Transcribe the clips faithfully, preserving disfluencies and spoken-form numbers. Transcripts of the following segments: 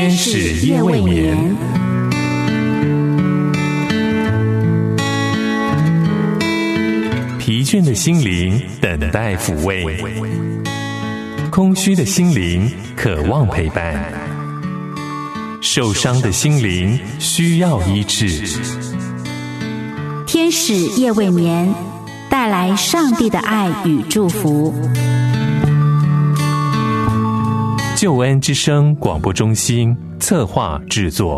天使夜未眠。疲倦的心灵等待抚慰，空虚的心灵渴望陪伴，受伤的心灵需要医治。 天使夜未眠，带来上帝的爱与祝福。 救恩之声广播中心策划制作。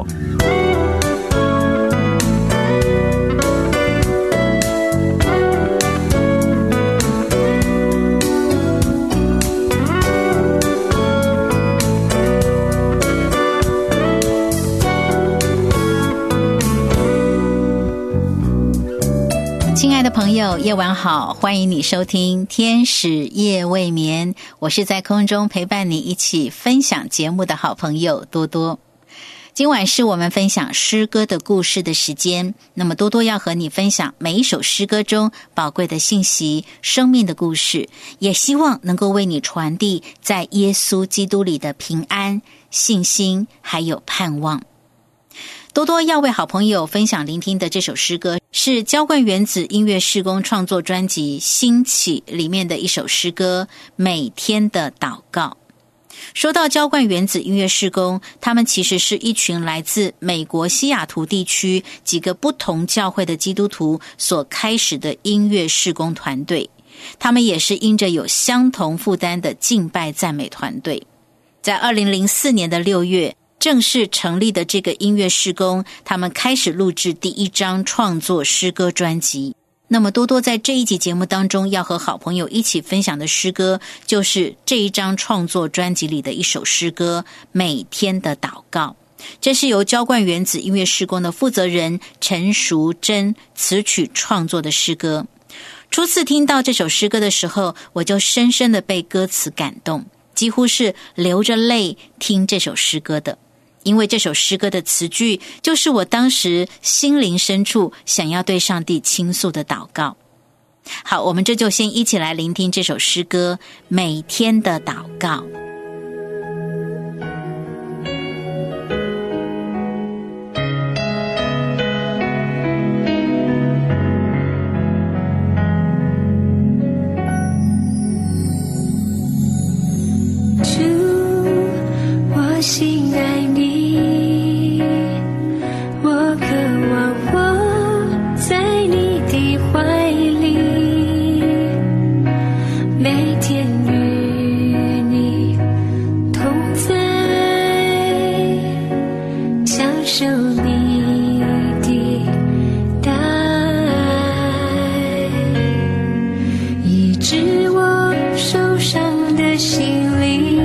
亲爱的朋友，夜晚好，欢迎你收听天使夜未眠，我是在空中陪伴你一起分享节目的好朋友多多。今晚是我们分享诗歌的故事的时间，那么多多要和你分享每一首诗歌中宝贵的信息，生命的故事，也希望能够为你传递在耶稣基督里的平安、信心还有盼望。多多要为好朋友分享聆听的这首诗歌是浇灌原子音乐事工创作专辑兴起里面的一首诗歌，每天的祷告。说到浇灌原子音乐事工，他们其实是一群来自美国西雅图地区几个不同教会的基督徒所开始的音乐事工团队，他们也是因着有相同负担的敬拜赞美团队。在二零零四年的六月正式成立的这个音乐事工，他们开始录制第一张创作诗歌专辑。那么多多在这一集节目当中要和好朋友一起分享的诗歌，就是这一张创作专辑里的一首诗歌，每天的祷告。这是由浇灌原子音乐事工的负责人陈淑贞词曲创作的诗歌。初次听到这首诗歌的时候，我就深深的被歌词感动，几乎是流着泪听这首诗歌的。因为这首诗歌的词句就是我当时心灵深处想要对上帝倾诉的祷告。好，我们这就先一起来聆听这首诗歌，每天的祷告。 主，我心爱你，我渴望我在你的怀里，每天与你同在，享受你的大爱，医治我受伤的心灵，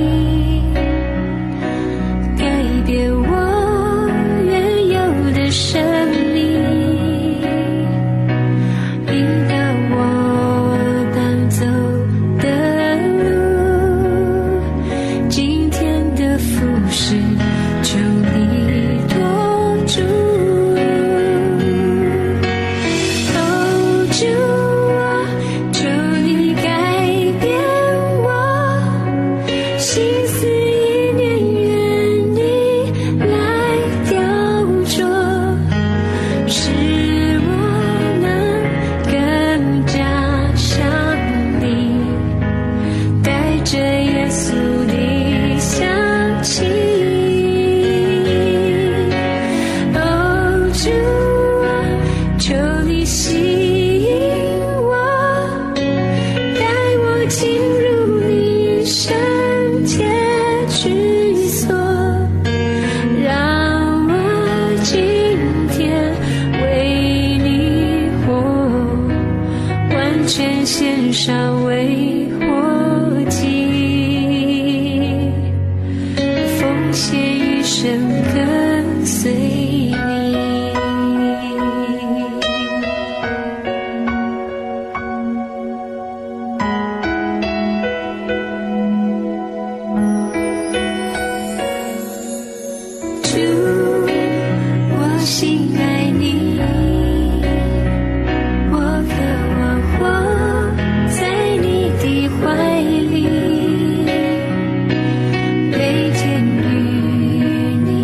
每天与你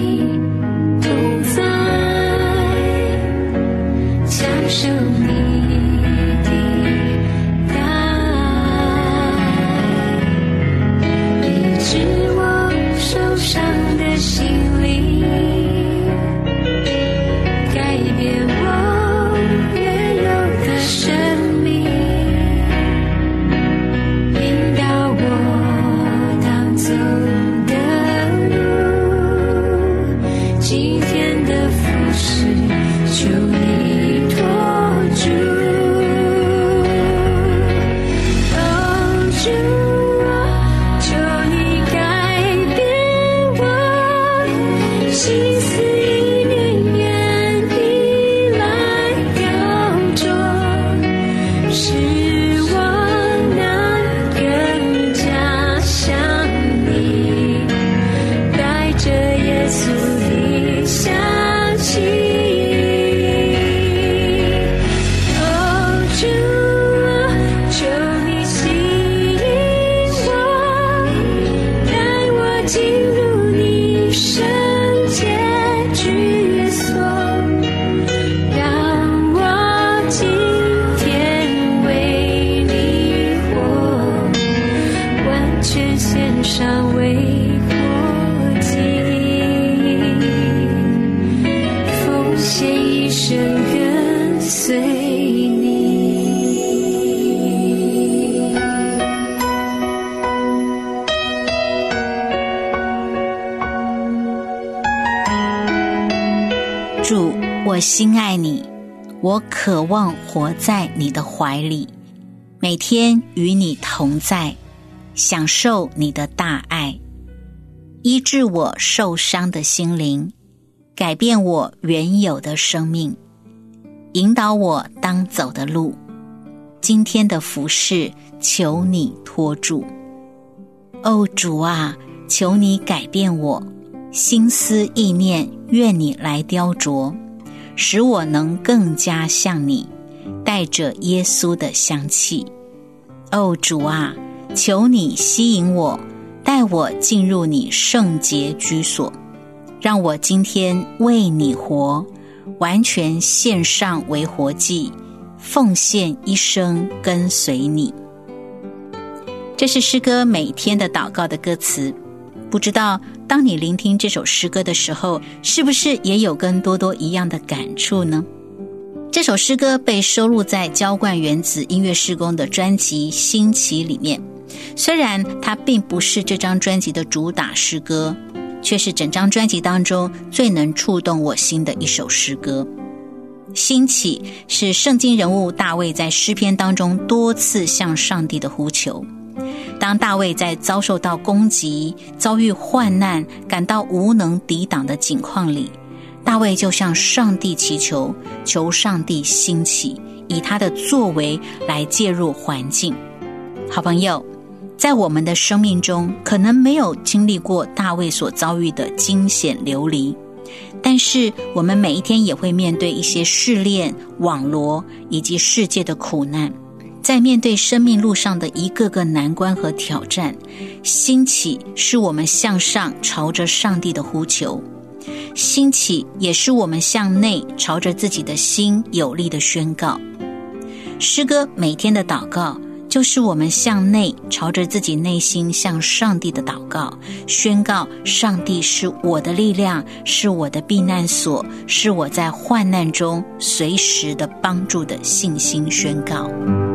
主，我心爱你，我渴望活在你的怀里，每天与你同在，享受你的大爱，医治我受伤的心灵，改变我原有的生命，引导我当走的路。今天的服事，求你托住。哦，主啊，求你改变我心思意念，愿你来雕琢，使我能更加像你，带着耶稣的香气。哦，主啊，求你吸引我，带我进入你圣洁居所，让我今天为你活，完全献上为活祭，奉献一生跟随你。这是诗歌每天的祷告的歌词。不知道当你聆听这首诗歌的时候，是不是也有跟多多一样的感触呢？这首诗歌被收录在浇灌原子音乐事工的专辑《兴起》里面，虽然它并不是这张专辑的主打诗歌，却是整张专辑当中最能触动我心的一首诗歌。兴起是圣经人物大卫在诗篇当中多次向上帝的呼求。当大卫在遭受到攻击、遭遇患难、感到无能抵挡的境况里，大卫就向上帝祈求，求上帝兴起，以他的作为来介入环境。好朋友，在我们的生命中，可能没有经历过大卫所遭遇的惊险流离，但是我们每一天也会面对一些试炼、网罗以及世界的苦难。在面对生命路上的一个个难关和挑战，兴起是我们向上朝着上帝的呼求，兴起也是我们向内朝着自己的心有力的宣告。诗歌每天的祷告，就是我们向内朝着自己内心向上帝的祷告，宣告上帝是我的力量，是我的避难所，是我在患难中随时的帮助的信心宣告。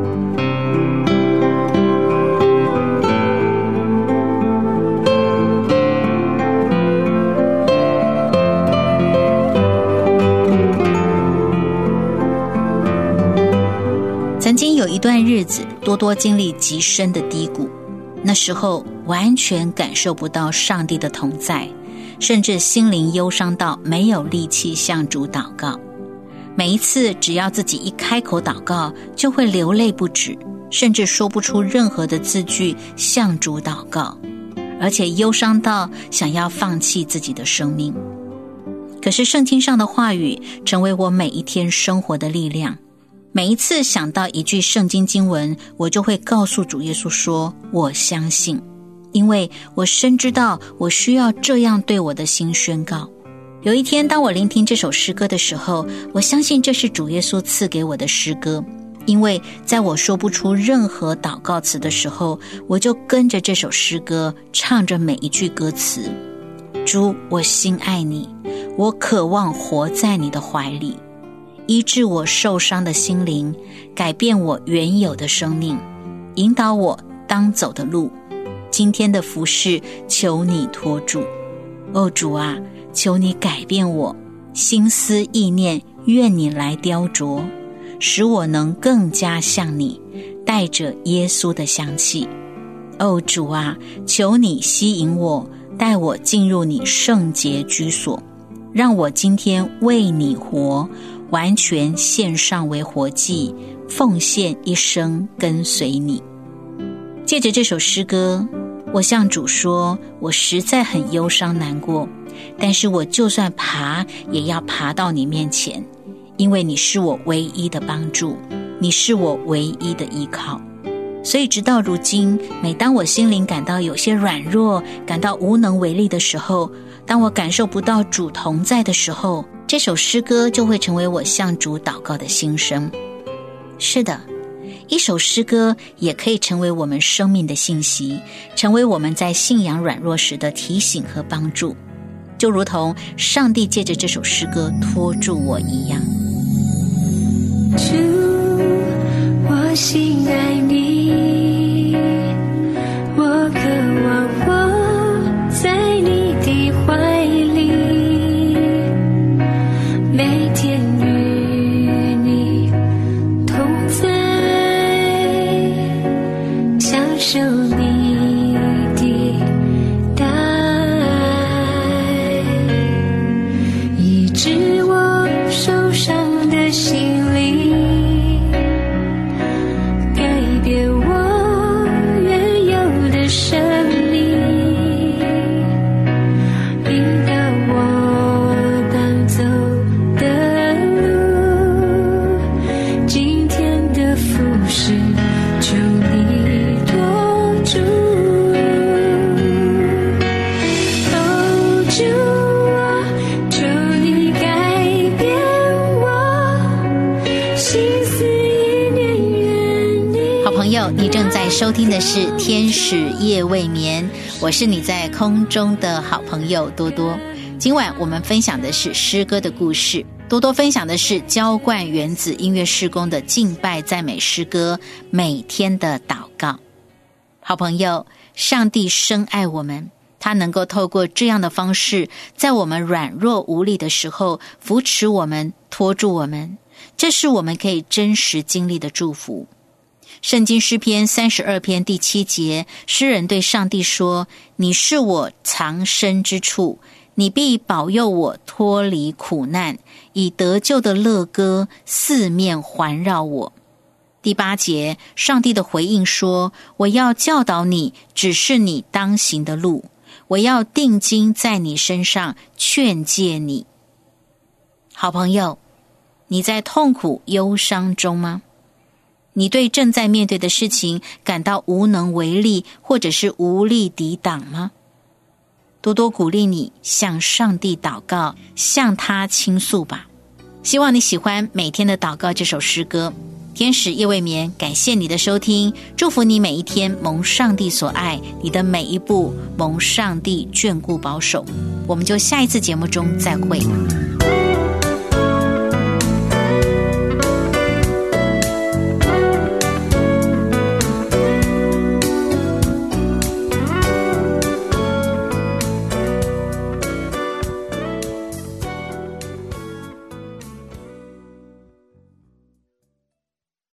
曾经有一段日子，多多经历极深的低谷，那时候完全感受不到上帝的同在，甚至心灵忧伤到没有力气向主祷告。每一次只要自己一开口祷告，就会流泪不止，甚至说不出任何的字句向主祷告，而且忧伤到想要放弃自己的生命。可是圣经上的话语成为我每一天生活的力量。每一次想到一句圣经经文，我就会告诉主耶稣说，我相信，因为我深知道我需要这样对我的心宣告。有一天当我聆听这首诗歌的时候，我相信这是主耶稣赐给我的诗歌，因为在我说不出任何祷告词的时候，我就跟着这首诗歌唱着每一句歌词。主，我心爱你，我渴望活在你的怀里，医治我受伤的心灵，改变我原有的生命，引导我当走的路。今天的服事，求你托住。哦，主啊，求你改变我心思意念，愿你来雕琢，使我能更加像你，带着耶稣的香气。哦，主啊，求你吸引我，带我进入你圣洁居所，让我今天为你活，完全献上为活祭，奉献一生跟随你。借着这首诗歌，我向主说，我实在很忧伤难过，但是我就算爬也要爬到你面前，因为你是我唯一的帮助，你是我唯一的依靠。所以直到如今，每当我心灵感到有些软弱，感到无能为力的时候，当我感受不到主同在的时候，这首诗歌就会成为我向主祷告的心声。是的，一首诗歌也可以成为我们生命的信息，成为我们在信仰软弱时的提醒和帮助，就如同上帝借着这首诗歌托住我一样。 主，我心爱你，我渴望活在你的怀里，每友，你正在收听的是天使夜未眠，我是你在空中的好朋友多多。今晚我们分享的是诗歌的故事，多多分享的是浇灌原子音乐事工的敬拜赞美诗歌每天的祷告。好朋友，上帝深爱我们，他能够透过这样的方式，在我们软弱无力的时候扶持我们，拖住我们，这是我们可以真实经历的祝福。圣经诗篇三十二篇第七节，诗人对上帝说，你是我藏身之处，你必保佑我脱离苦难，以得救的乐歌四面环绕我。第八节，上帝的回应说，我要教导你，指示你当行的路，我要定睛在你身上，劝诫你。好朋友，你在痛苦忧伤中吗？你对正在面对的事情感到无能为力，或者是无力抵挡吗？多多鼓励你向上帝祷告，向他倾诉吧。希望你喜欢每天的祷告这首诗歌。天使夜未眠，感谢你的收听，祝福你每一天蒙上帝所爱，你的每一步蒙上帝眷顾保守。我们就下一次节目中再会。